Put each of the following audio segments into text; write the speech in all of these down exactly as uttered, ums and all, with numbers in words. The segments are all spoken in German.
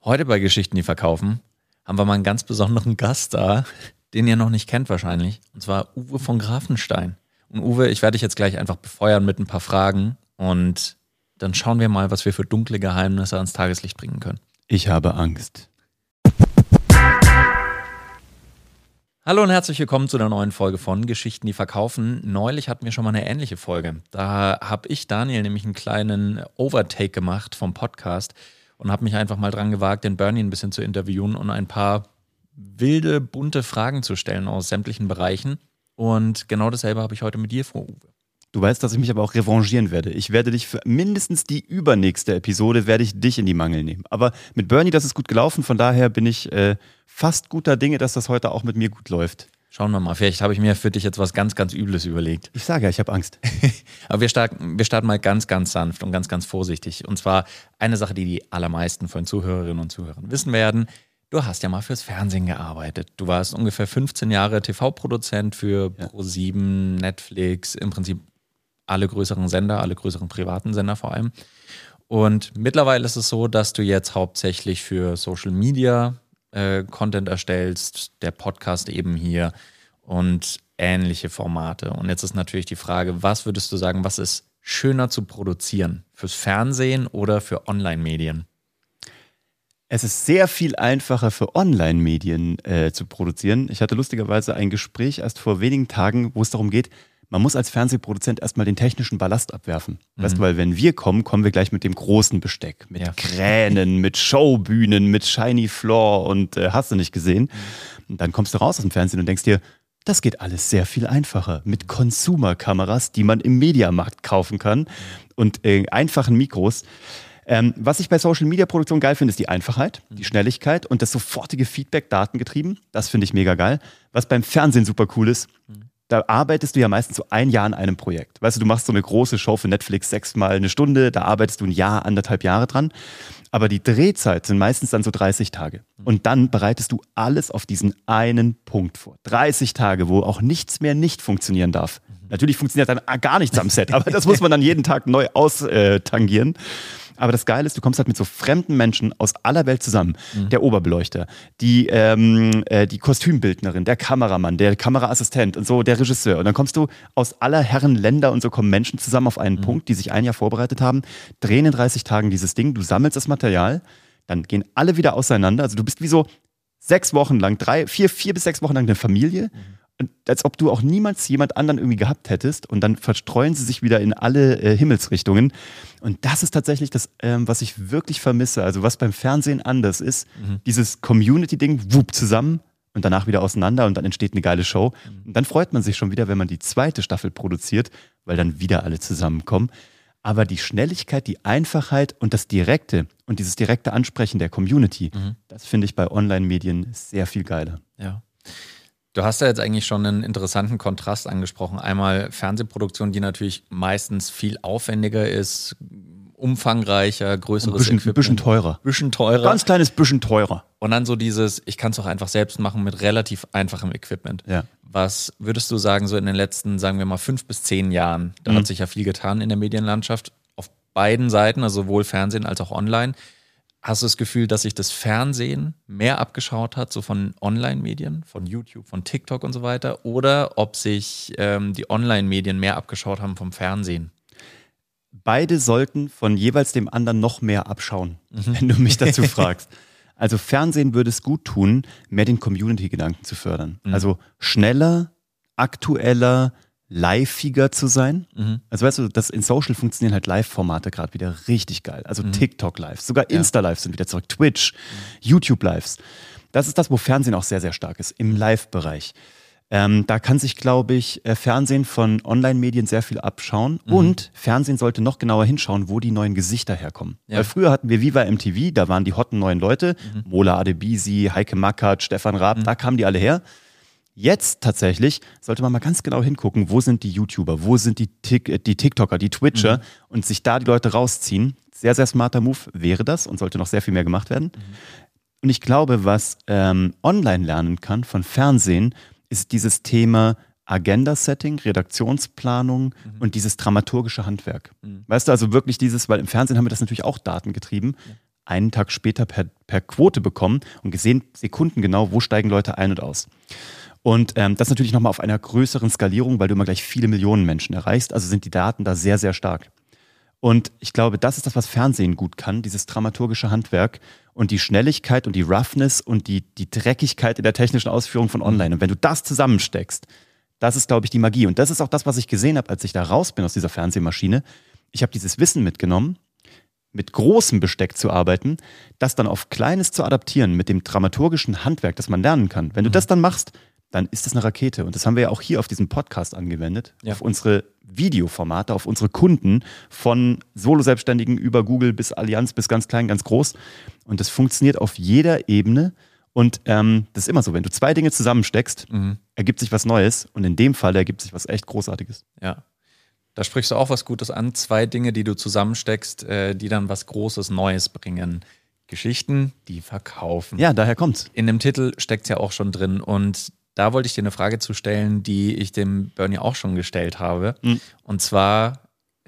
Heute bei Geschichten, die verkaufen, haben wir mal einen ganz besonderen Gast da, den ihr noch nicht kennt wahrscheinlich. Und zwar Uwe von Grafenstein. Und Uwe, ich werde dich jetzt gleich einfach befeuern mit ein paar Fragen. Und dann schauen wir mal, was wir für dunkle Geheimnisse ans Tageslicht bringen können. Ich habe Angst. Hallo und herzlich willkommen zu der neuen Folge von Geschichten, die verkaufen. Neulich hatten wir schon mal eine ähnliche Folge. Da habe ich, Daniel, nämlich einen kleinen Overtake gemacht vom Podcast und habe mich einfach mal dran gewagt, den Bernie ein bisschen zu interviewen und ein paar wilde, bunte Fragen zu stellen aus sämtlichen Bereichen. Und genau dasselbe habe ich heute mit dir vor, Uwe. Du weißt, dass ich mich aber auch revanchieren werde. Ich werde dich für mindestens die übernächste Episode, werde ich dich in die Mangel nehmen. Aber mit Bernie, das ist gut gelaufen. Von daher bin ich äh, fast guter Dinge, dass das heute auch mit mir gut läuft. Schauen wir mal, vielleicht habe ich mir für dich jetzt was ganz, ganz Übles überlegt. Ich sage ja, ich habe Angst. Aber wir starten, wir starten mal ganz, ganz sanft und ganz, ganz vorsichtig. Und zwar eine Sache, die die allermeisten von Zuhörerinnen und Zuhörern wissen werden. Du hast ja mal fürs Fernsehen gearbeitet. Du warst ungefähr fünfzehn Jahre T V-Produzent für ja. ProSieben, Netflix, im Prinzip alle größeren Sender, alle größeren privaten Sender vor allem. Und mittlerweile ist es so, dass du jetzt hauptsächlich für Social Media äh, Content erstellst, der Podcast eben hier und ähnliche Formate. Und jetzt ist natürlich die Frage, was würdest du sagen, was ist schöner zu produzieren? Fürs Fernsehen oder für Online-Medien? Es ist sehr viel einfacher für Online-Medien äh, zu produzieren. Ich hatte lustigerweise ein Gespräch erst vor wenigen Tagen, wo es darum geht, man muss als Fernsehproduzent erstmal den technischen Ballast abwerfen. Mhm. Weißt du, weil wenn wir kommen, kommen wir gleich mit dem großen Besteck. Mit ja. Kränen, mit Showbühnen, mit Shiny Floor und äh, hast du nicht gesehen. Mhm. Und dann kommst du raus aus dem Fernsehen und denkst dir, das geht alles sehr viel einfacher. Mit Consumer-Kameras, die man im Mediamarkt kaufen kann und äh, einfachen Mikros. Ähm, was ich bei Social-Media-Produktion geil finde, ist die Einfachheit, die Schnelligkeit und das sofortige Feedback datengetrieben. Das finde ich mega geil. Was beim Fernsehen super cool ist, da arbeitest du ja meistens so ein Jahr an einem Projekt. Weißt du, du machst so eine große Show für Netflix sechsmal eine Stunde, da arbeitest du ein Jahr, anderthalb Jahre dran. Aber die Drehzeit sind meistens dann so dreißig Tage. Und dann bereitest du alles auf diesen einen Punkt vor. dreißig Tage, wo auch nichts mehr nicht funktionieren darf. Natürlich funktioniert dann gar nichts am Set, aber das muss man dann jeden Tag neu austangieren. Aber das Geile ist, du kommst halt mit so fremden Menschen aus aller Welt zusammen. Mhm. Der Oberbeleuchter, die, ähm, äh, die Kostümbildnerin, der Kameramann, der Kameraassistent und so, der Regisseur. Und dann kommst du aus aller Herren Länder und so kommen Menschen zusammen auf einen mhm. Punkt, die sich ein Jahr vorbereitet haben, drehen in dreißig Tagen dieses Ding, du sammelst das Material, dann gehen alle wieder auseinander. Also du bist wie so sechs Wochen lang, drei, vier, vier bis sechs Wochen lang eine Familie. Mhm. Und als ob du auch niemals jemand anderen irgendwie gehabt hättest und dann verstreuen sie sich wieder in alle äh, Himmelsrichtungen. Und das ist tatsächlich das, ähm, was ich wirklich vermisse. Also was beim Fernsehen anders ist, mhm. dieses Community-Ding, wupp, zusammen und danach wieder auseinander und dann entsteht eine geile Show. Mhm. Und dann freut man sich schon wieder, wenn man die zweite Staffel produziert, weil dann wieder alle zusammenkommen. Aber die Schnelligkeit, die Einfachheit und das Direkte und dieses direkte Ansprechen der Community, mhm. das finde ich bei Online-Medien sehr viel geiler. Ja. Du hast ja jetzt eigentlich schon einen interessanten Kontrast angesprochen. Einmal Fernsehproduktion, die natürlich meistens viel aufwendiger ist, umfangreicher, größeres bisschen, Equipment. Bisschen teurer. Bisschen teurer. Ganz kleines bisschen teurer. Und dann so dieses, ich kann es auch einfach selbst machen mit relativ einfachem Equipment. Ja. Was würdest du sagen, so in den letzten, sagen wir mal, fünf bis zehn Jahren, da mhm. hat sich ja viel getan in der Medienlandschaft, auf beiden Seiten, also sowohl Fernsehen als auch online. Hast du das Gefühl, dass sich das Fernsehen mehr abgeschaut hat, so von Online-Medien, von YouTube, von TikTok und so weiter? Oder ob sich ähm, die Online-Medien mehr abgeschaut haben vom Fernsehen? Beide sollten von jeweils dem anderen noch mehr abschauen, mhm. wenn du mich dazu fragst. Also Fernsehen würde es gut tun, mehr den Community-Gedanken zu fördern. Mhm. Also schneller, aktueller, liveiger zu sein. Mhm. Also weißt du, das in Social funktionieren halt Live-Formate gerade wieder richtig geil. Also mhm. TikTok-Lives, sogar Insta-Lives sind wieder zurück, Twitch, mhm. YouTube-Lives. Das ist das, wo Fernsehen auch sehr, sehr stark ist, im Live-Bereich. Ähm, da kann sich, glaube ich, äh, Fernsehen von Online-Medien sehr viel abschauen. Mhm. Und Fernsehen sollte noch genauer hinschauen, wo die neuen Gesichter herkommen. Ja. Weil früher hatten wir Viva M T V, da waren die hotten neuen Leute, mhm. Mola Adebisi, Heike Makatsch, Stefan Raab, mhm. da kamen die alle her. Jetzt tatsächlich sollte man mal ganz genau hingucken, wo sind die YouTuber, wo sind die, Tik- die TikToker, die Twitcher mhm. und sich da die Leute rausziehen. Sehr, sehr smarter Move wäre das und sollte noch sehr viel mehr gemacht werden. Mhm. Und ich glaube, was ähm, online lernen kann von Fernsehen, ist dieses Thema Agenda-Setting, Redaktionsplanung mhm. und dieses dramaturgische Handwerk. Mhm. Weißt du, also wirklich dieses, weil im Fernsehen haben wir das natürlich auch datengetrieben, ja. einen Tag später per, per Quote bekommen und gesehen sekundengenau, wo steigen Leute ein und aus. Und ähm, das natürlich nochmal auf einer größeren Skalierung, weil du immer gleich viele Millionen Menschen erreichst. Also sind die Daten da sehr, sehr stark. Und ich glaube, das ist das, was Fernsehen gut kann, dieses dramaturgische Handwerk und die Schnelligkeit und die Roughness und die, die Dreckigkeit in der technischen Ausführung von online. Und wenn du das zusammensteckst, das ist, glaube ich, die Magie. Und das ist auch das, was ich gesehen habe, als ich da raus bin aus dieser Fernsehmaschine. Ich habe dieses Wissen mitgenommen, mit großem Besteck zu arbeiten, das dann auf Kleines zu adaptieren, mit dem dramaturgischen Handwerk, das man lernen kann. Wenn du das dann machst, dann ist das eine Rakete. Und das haben wir ja auch hier auf diesem Podcast angewendet, ja. auf unsere Videoformate, auf unsere Kunden, von Solo-Selbstständigen über Google bis Allianz bis ganz klein, ganz groß. Und das funktioniert auf jeder Ebene. Und ähm, das ist immer so, wenn du zwei Dinge zusammensteckst, mhm. ergibt sich was Neues. Und in dem Fall ergibt sich was echt Großartiges. Ja, da sprichst du auch was Gutes an. Zwei Dinge, die du zusammensteckst, äh, die dann was Großes, Neues bringen. Geschichten, die verkaufen. Ja, daher kommt's. In dem Titel steckt es ja auch schon drin. Und da wollte ich dir eine Frage zu stellen, die ich dem Bernie auch schon gestellt habe. Mhm. Und zwar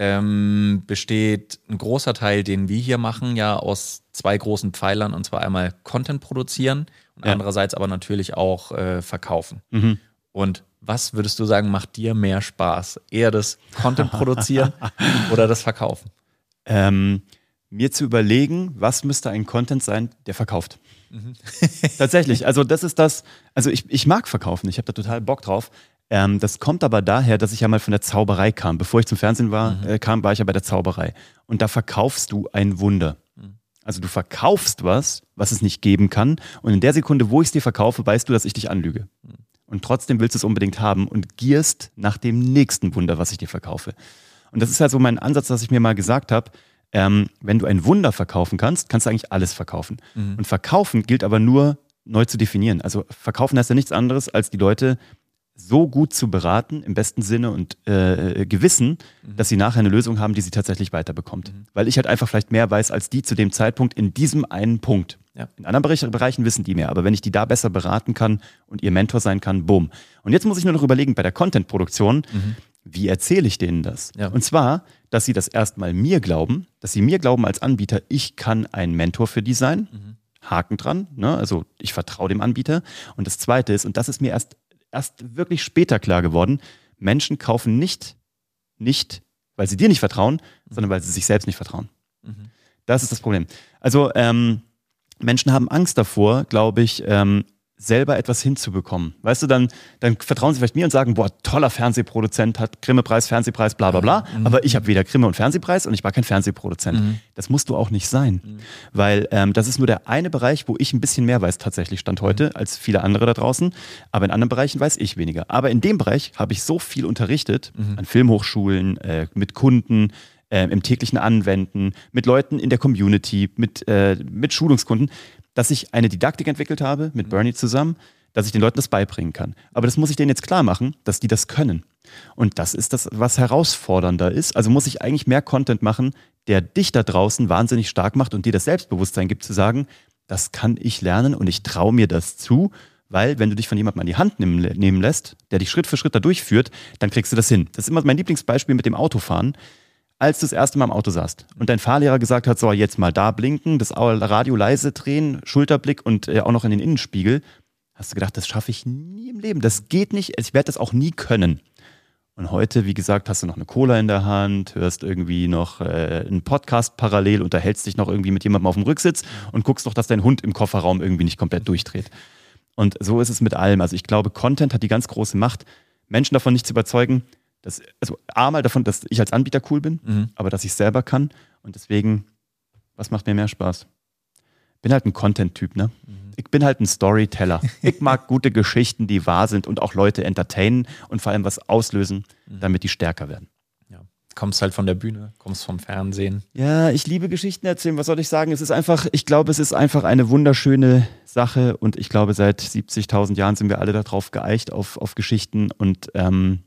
ähm, besteht ein großer Teil, den wir hier machen, ja aus zwei großen Pfeilern. Und zwar einmal Content produzieren und ja. andererseits aber natürlich auch äh, verkaufen. Mhm. Und was würdest du sagen, macht dir mehr Spaß? Eher das Content produzieren oder das Verkaufen? Ähm, mir zu überlegen, was müsste ein Content sein, der verkauft. Mhm. Tatsächlich, also das ist das, also ich, ich mag verkaufen, ich habe da total Bock drauf. Ähm, das kommt aber daher, dass ich ja mal von der Zauberei kam. Bevor ich zum Fernsehen war, mhm. äh, kam, war ich ja bei der Zauberei. Und da verkaufst du ein Wunder. Mhm. Also du verkaufst was, was es nicht geben kann. Und in der Sekunde, wo ich es dir verkaufe, weißt du, dass ich dich anlüge. Mhm. Und trotzdem willst du es unbedingt haben und gierst nach dem nächsten Wunder, was ich dir verkaufe. Und das ist halt so mein Ansatz, dass ich mir mal gesagt habe, Ähm, wenn du ein Wunder verkaufen kannst, kannst du eigentlich alles verkaufen. Mhm. Und verkaufen gilt aber nur neu zu definieren. Also verkaufen heißt ja nichts anderes, als die Leute so gut zu beraten, im besten Sinne und äh, Gewissen, mhm. dass sie nachher eine Lösung haben, die sie tatsächlich weiterbekommt. Mhm. Weil ich halt einfach vielleicht mehr weiß als die zu dem Zeitpunkt in diesem einen Punkt. Ja. In anderen Bereich, Bereichen wissen die mehr, aber wenn ich die da besser beraten kann und ihr Mentor sein kann, boom. Und jetzt muss ich nur noch überlegen, bei der Content-Produktion, mhm. wie erzähle ich denen das? Ja. Und zwar, dass sie das erstmal mir glauben, dass sie mir glauben als Anbieter, ich kann ein Mentor für die sein. Mhm. Haken dran, ne? Also ich vertraue dem Anbieter. Und das Zweite ist, und das ist mir erst, erst wirklich später klar geworden, Menschen kaufen nicht, nicht, weil sie dir nicht vertrauen, mhm. sondern weil sie sich selbst nicht vertrauen. Mhm. Das ist das Problem. Also ähm, Menschen haben Angst davor, glaube ich, ähm, selber etwas hinzubekommen. Weißt du, dann, dann vertrauen sie vielleicht mir und sagen, boah, toller Fernsehproduzent, hat Grimme-Preis, Fernsehpreis, bla bla bla, mhm. aber ich habe weder Grimme- und Fernsehpreis und ich war kein Fernsehproduzent. Mhm. Das musst du auch nicht sein, mhm. weil ähm, das ist nur der eine Bereich, wo ich ein bisschen mehr weiß tatsächlich Stand heute, mhm. als viele andere da draußen, aber in anderen Bereichen weiß ich weniger. Aber in dem Bereich habe ich so viel unterrichtet, mhm. an Filmhochschulen, äh, mit Kunden, äh, im täglichen Anwenden, mit Leuten in der Community, mit, äh, mit Schulungskunden, dass ich eine Didaktik entwickelt habe, mit Bernie zusammen, dass ich den Leuten das beibringen kann. Aber das muss ich denen jetzt klar machen, dass die das können. Und das ist das, was herausfordernder ist. Also muss ich eigentlich mehr Content machen, der dich da draußen wahnsinnig stark macht und dir das Selbstbewusstsein gibt, zu sagen, das kann ich lernen und ich traue mir das zu, weil wenn du dich von jemandem an die Hand nehmen, nehmen lässt, der dich Schritt für Schritt da durchführt, dann kriegst du das hin. Das ist immer mein Lieblingsbeispiel mit dem Autofahren. Als du das erste Mal im Auto saßt und dein Fahrlehrer gesagt hat, so jetzt mal da blinken, das Radio leise drehen, Schulterblick und äh, auch noch in den Innenspiegel, hast du gedacht, das schaffe ich nie im Leben, das geht nicht, ich werde das auch nie können. Und heute, wie gesagt, hast du noch eine Cola in der Hand, hörst irgendwie noch äh, einen Podcast parallel, unterhältst dich noch irgendwie mit jemandem auf dem Rücksitz und guckst noch, dass dein Hund im Kofferraum irgendwie nicht komplett durchdreht. Und so ist es mit allem. Also ich glaube, Content hat die ganz große Macht, Menschen davon nicht zu überzeugen, Das, also A, mal davon, dass ich als Anbieter cool bin, mhm. aber dass ich es selber kann. Und deswegen, was macht mir mehr Spaß? Bin halt ein Content-Typ, ne? Mhm. Ich bin halt ein Storyteller. Ich mag gute Geschichten, die wahr sind und auch Leute entertainen und vor allem was auslösen, mhm. damit die stärker werden. Ja. Kommst halt von der Bühne, kommst vom Fernsehen. Ja, ich liebe Geschichten erzählen. Was soll ich sagen? Es ist einfach, ich glaube, es ist einfach eine wunderschöne Sache und ich glaube, seit siebzigtausend Jahren sind wir alle darauf geeicht, auf, auf Geschichten und ähm,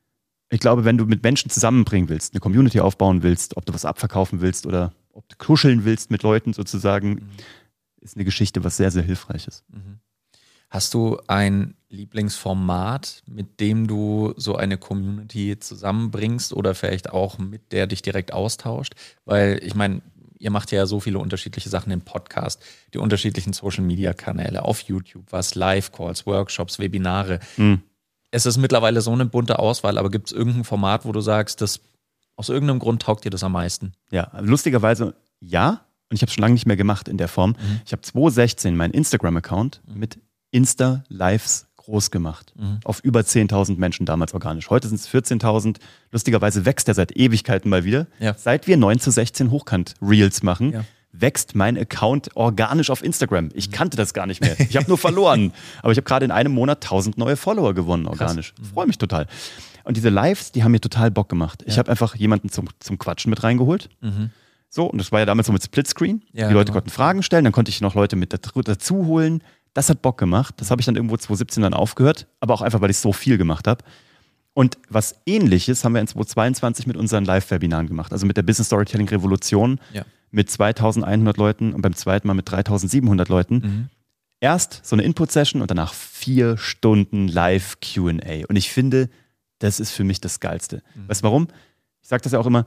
ich glaube, wenn du mit Menschen zusammenbringen willst, eine Community aufbauen willst, ob du was abverkaufen willst oder ob du kuscheln willst mit Leuten sozusagen, mhm. ist eine Geschichte, was sehr, sehr hilfreich ist. Mhm. Hast du ein Lieblingsformat, mit dem du so eine Community zusammenbringst oder vielleicht auch mit der dich direkt austauscht? Weil ich meine, ihr macht ja so viele unterschiedliche Sachen im Podcast, die unterschiedlichen Social-Media-Kanäle, auf YouTube, was Live-Calls, Workshops, Webinare. Mhm. Es ist mittlerweile so eine bunte Auswahl, aber gibt es irgendein Format, wo du sagst, das, aus irgendeinem Grund taugt dir das am meisten? Ja, lustigerweise ja. Und ich habe es schon lange nicht mehr gemacht in der Form. Mhm. Ich habe zwanzig sechzehn meinen Instagram-Account mhm. mit Insta-Lives groß gemacht. Mhm. Auf über zehntausend Menschen damals organisch. Heute sind es vierzehntausend. Lustigerweise wächst der seit Ewigkeiten mal wieder. Ja. Seit wir neun zu sechzehn Hochkant-Reels machen, ja. wächst mein Account organisch auf Instagram. Ich kannte das gar nicht mehr. Ich habe nur verloren. Aber ich habe gerade in einem Monat tausend neue Follower gewonnen organisch. Mhm. Freue mich total. Und diese Lives, die haben mir total Bock gemacht. Ja. Ich habe einfach jemanden zum, zum Quatschen mit reingeholt. Mhm. So, und das war ja damals so mit Splitscreen. Ja, die Leute genau. konnten Fragen stellen, dann konnte ich noch Leute mit dazu holen. Das hat Bock gemacht. Das habe ich dann irgendwo zwanzig siebzehn dann aufgehört, aber auch einfach, weil ich so viel gemacht habe. Und was Ähnliches haben wir in zwanzig zweiundzwanzig mit unseren Live-Webinaren gemacht. Also mit der Business Storytelling Revolution ja. mit zweitausendeinhundert Leuten und beim zweiten Mal mit dreitausendsiebenhundert Leuten. Mhm. Erst so eine Input-Session und danach vier Stunden Live-Q und A. Und ich finde, das ist für mich das Geilste. Mhm. Weißt du warum? Ich sage das ja auch immer,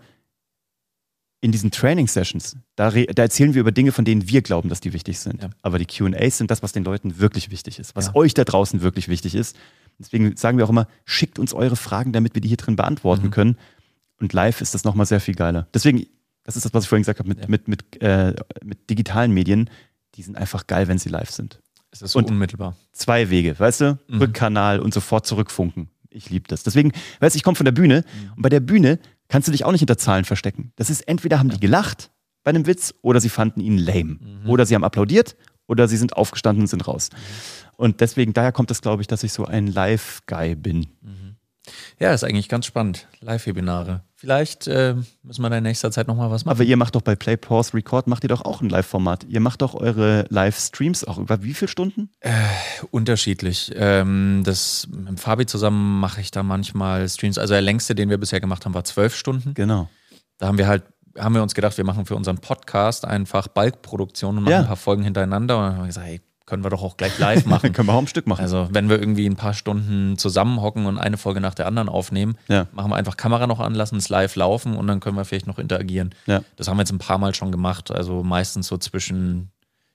in diesen Training-Sessions, da, da erzählen wir über Dinge, von denen wir glauben, dass die wichtig sind. Ja. Aber die Q und A's sind das, was den Leuten wirklich wichtig ist, was ja. euch da draußen wirklich wichtig ist. Deswegen sagen wir auch immer, schickt uns eure Fragen, damit wir die hier drin beantworten mhm. können. Und live ist das nochmal sehr viel geiler. Deswegen, das ist das, was ich vorhin gesagt habe, mit, ja. mit, mit, äh, mit digitalen Medien, die sind einfach geil, wenn sie live sind. Es ist so und unmittelbar. Zwei Wege, weißt du? Mhm. Rückkanal und sofort zurückfunken. Ich liebe das. Deswegen, weißt du, ich komme von der Bühne mhm. und bei der Bühne kannst du dich auch nicht hinter Zahlen verstecken. Das ist entweder haben die gelacht bei einem Witz oder sie fanden ihn lame. Mhm. Oder sie haben applaudiert oder sie sind aufgestanden und sind raus. Mhm. Und deswegen, daher kommt es, glaube ich, dass ich so ein Live-Guy bin. Mhm. Ja, ist eigentlich ganz spannend. Live-Webinare. Vielleicht äh, müssen wir da in nächster Zeit nochmal was machen. Aber ihr macht doch bei Play, Pause, Record, macht ihr doch auch ein Live-Format. Ihr macht doch eure Live-Streams auch über wie viele Stunden? Äh, unterschiedlich. Ähm, das, mit Fabi zusammen mache ich da manchmal Streams. Also der längste, den wir bisher gemacht haben, war zwölf Stunden. Genau. Da haben wir halt, haben wir uns gedacht, wir machen für unseren Podcast einfach Bulkproduktion und machen ja. ein paar Folgen hintereinander. Und dann haben wir gesagt, hey, können wir doch auch gleich live machen. Können wir auch ein Stück machen. Also wenn wir irgendwie ein paar Stunden zusammenhocken und eine Folge nach der anderen aufnehmen, ja. machen wir einfach Kamera noch an, lassen es live laufen und dann können wir vielleicht noch interagieren. Ja. Das haben wir jetzt ein paar Mal schon gemacht, also meistens so zwischen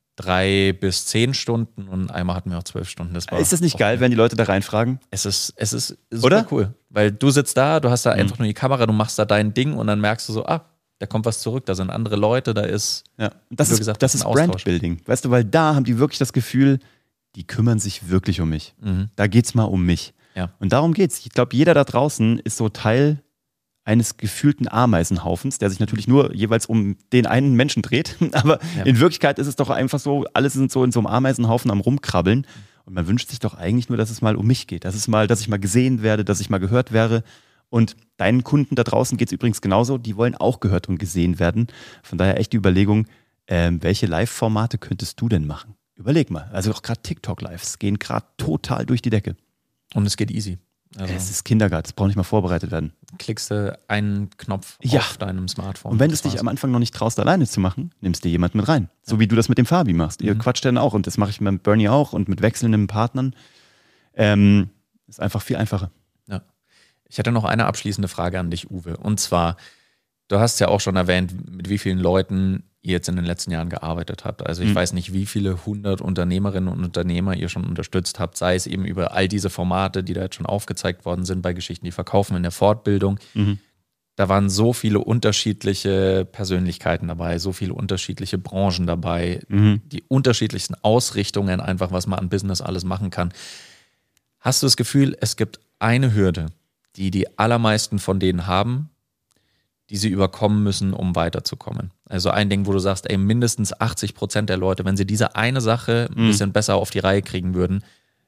drei bis zehn Stunden und einmal hatten wir auch zwölf Stunden. Das war ist das nicht geil, geil, wenn die Leute da reinfragen? Es ist, es ist super Oder? Cool, weil du sitzt da, du hast da mhm. einfach nur die Kamera, du machst da dein Ding und dann merkst du so, ah, da kommt was zurück, da sind andere Leute, da ist, ja. das ist gesagt, das ist Brandbuilding. Weißt du, weil da haben die wirklich das Gefühl, die kümmern sich wirklich um mich. Mhm. Da geht's mal um mich. Ja. Und darum geht's. Ich glaube, jeder da draußen ist so Teil eines gefühlten Ameisenhaufens, der sich natürlich nur jeweils um den einen Menschen dreht. Aber ja. in Wirklichkeit ist es doch einfach so, alle sind so in so einem Ameisenhaufen am Rumkrabbeln. Und man wünscht sich doch eigentlich nur, dass es mal um mich geht. Dass es mal, dass ich mal gesehen werde, dass ich mal gehört wäre. Und deinen Kunden da draußen geht es übrigens genauso. Die wollen auch gehört und gesehen werden. Von daher echt die Überlegung, ähm, welche Live-Formate könntest du denn machen? Überleg mal. Also auch gerade TikTok-Lives gehen gerade total durch die Decke. Und es geht easy. Also es ist Kindergarten, es braucht nicht mal vorbereitet werden. Klickst du einen Knopf ja. auf deinem Smartphone. Und wenn du es dich am Anfang noch nicht traust, alleine zu machen, nimmst dir jemanden mit rein. Ja. So wie du das mit dem Fabi machst. Ihr mhm. quatscht dann auch und das mache ich mit Bernie auch und mit wechselnden Partnern. Ähm, ist einfach viel einfacher. Ja. Ich hätte noch eine abschließende Frage an dich, Uwe. Und zwar, du hast ja auch schon erwähnt, mit wie vielen Leuten ihr jetzt in den letzten Jahren gearbeitet habt. Also ich mhm. weiß nicht, wie viele hundert Unternehmerinnen und Unternehmer ihr schon unterstützt habt, sei es eben über all diese Formate, die da jetzt schon aufgezeigt worden sind bei Geschichten, die verkaufen in der Fortbildung. Mhm. Da waren so viele unterschiedliche Persönlichkeiten dabei, so viele unterschiedliche Branchen dabei, mhm. die unterschiedlichsten Ausrichtungen einfach, was man an Business alles machen kann. Hast du das Gefühl, es gibt eine Hürde, die die allermeisten von denen haben, die sie überkommen müssen, um weiterzukommen? Also ein Ding, wo du sagst, ey, mindestens achtzig Prozent der Leute, wenn sie diese eine Sache ein bisschen mhm. besser auf die Reihe kriegen würden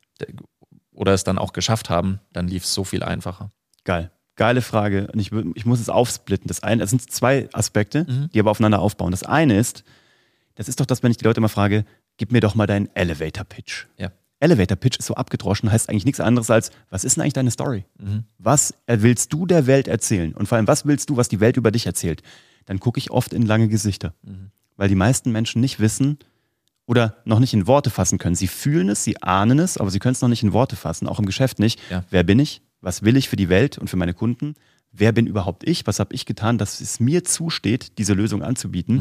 oder es dann auch geschafft haben, dann lief es so viel einfacher. Geil. Geile Frage. Und ich, ich muss es aufsplitten. Das eine, es sind zwei Aspekte, mhm. die aber aufeinander aufbauen. Das eine ist, das ist doch das, wenn ich die Leute mal frage, gib mir doch mal deinen Elevator-Pitch. Ja. Elevator-Pitch ist so abgedroschen, heißt eigentlich nichts anderes als, was ist denn eigentlich deine Story? Mhm. Was willst du der Welt erzählen? Und vor allem, was willst du, was die Welt über dich erzählt? Dann gucke ich oft in lange Gesichter. Mhm. Weil die meisten Menschen nicht wissen oder noch nicht in Worte fassen können. Sie fühlen es, sie ahnen es, aber sie können es noch nicht in Worte fassen, auch im Geschäft nicht. Ja. Wer bin ich? Was will ich für die Welt und für meine Kunden? Wer bin überhaupt ich? Was habe ich getan, dass es mir zusteht, diese Lösung anzubieten? Mhm.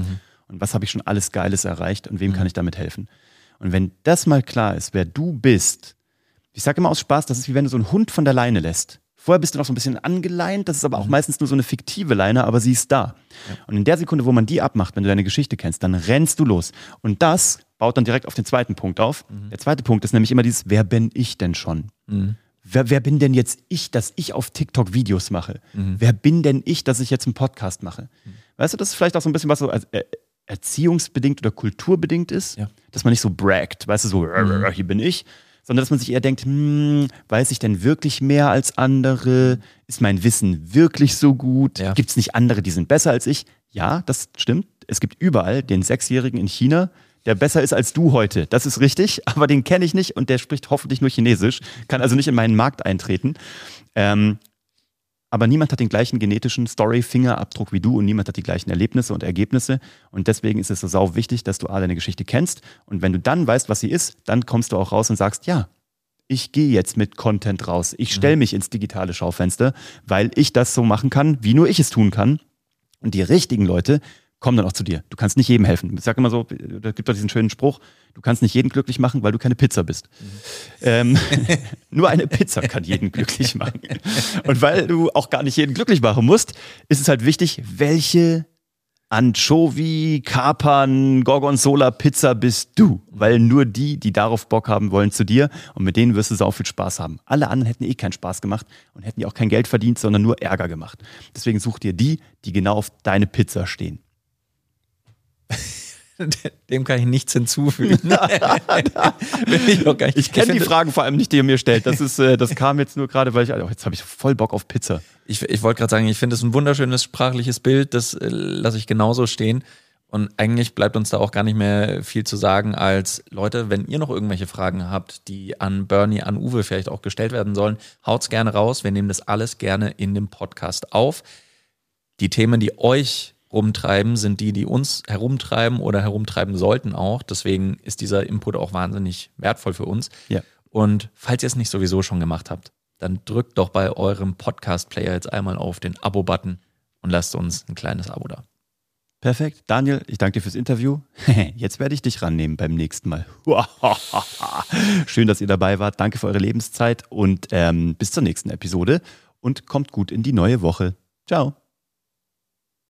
und was habe ich schon alles Geiles erreicht und wem mhm. kann ich damit helfen. Und wenn das mal klar ist, wer du bist, ich sage immer aus Spaß, das ist wie wenn du so einen Hund von der Leine lässt. Vorher bist du noch so ein bisschen angeleint, das ist aber auch mhm. meistens nur so eine fiktive Leine, aber sie ist da. Ja. Und in der Sekunde, wo man die abmacht, wenn du deine Geschichte kennst, dann rennst du los. Und das baut dann direkt auf den zweiten Punkt auf. Mhm. Der zweite Punkt ist nämlich immer dieses, wer bin ich denn schon? Mhm. Wer, wer bin denn jetzt ich, dass ich auf TikTok Videos mache? Mhm. Wer bin denn ich, dass ich jetzt einen Podcast mache? Mhm. Weißt du, das ist vielleicht auch so ein bisschen was so als, äh, erziehungsbedingt oder kulturbedingt ist, ja. dass man nicht so braggt, weißt du, so, mhm. hier bin ich, sondern dass man sich eher denkt, hm, weiß ich denn wirklich mehr als andere? Ist mein Wissen wirklich so gut? Ja. Gibt es nicht andere, die sind besser als ich? Ja, das stimmt. Es gibt überall den Sechsjährigen in China, der besser ist als du heute. Das ist richtig, aber den kenne ich nicht und der spricht hoffentlich nur Chinesisch, kann also nicht in meinen Markt eintreten. Ähm, aber niemand hat den gleichen genetischen Story-Fingerabdruck wie du und niemand hat die gleichen Erlebnisse und Ergebnisse und deswegen ist es so sau wichtig, dass du A, deine Geschichte kennst und wenn du dann weißt, was sie ist, dann kommst du auch raus und sagst, ja, ich gehe jetzt mit Content raus. Ich stelle mich ins digitale Schaufenster, weil ich das so machen kann, wie nur ich es tun kann. Und die richtigen Leute kommen dann auch zu dir. Du kannst nicht jedem helfen. Ich sage immer so, da gibt es diesen schönen Spruch, du kannst nicht jeden glücklich machen, weil du keine Pizza bist. Mhm. Ähm, nur eine Pizza kann jeden glücklich machen. Und weil du auch gar nicht jeden glücklich machen musst, ist es halt wichtig, welche Anchovy, Kapern, Gorgonzola Pizza bist du. Weil nur die, die darauf Bock haben, wollen zu dir und mit denen wirst du sau viel Spaß haben. Alle anderen hätten eh keinen Spaß gemacht und hätten ja auch kein Geld verdient, sondern nur Ärger gemacht. Deswegen such dir die, die genau auf deine Pizza stehen. Dem kann ich nichts hinzufügen. ich ich, ich kenne die Fragen vor allem nicht, die ihr mir stellt. Das, ist, äh, das kam jetzt nur gerade, weil ich, oh, jetzt habe ich voll Bock auf Pizza. Ich, ich wollte gerade sagen, ich finde es ein wunderschönes sprachliches Bild, das äh, lasse ich genauso stehen. Und eigentlich bleibt uns da auch gar nicht mehr viel zu sagen als, Leute, wenn ihr noch irgendwelche Fragen habt, die an Bernie, an Uwe vielleicht auch gestellt werden sollen, haut's gerne raus. Wir nehmen das alles gerne in dem Podcast auf. Die Themen, die euch rumtreiben, sind die, die uns herumtreiben oder herumtreiben sollten auch. Deswegen ist dieser Input auch wahnsinnig wertvoll für uns. Ja. Und falls ihr es nicht sowieso schon gemacht habt, dann drückt doch bei eurem Podcast-Player jetzt einmal auf den Abo-Button und lasst uns ein kleines Abo da. Perfekt. Daniel, ich danke dir fürs Interview. Jetzt werde ich dich rannehmen beim nächsten Mal. Schön, dass ihr dabei wart. Danke für eure Lebenszeit und ähm, bis zur nächsten Episode und kommt gut in die neue Woche. Ciao.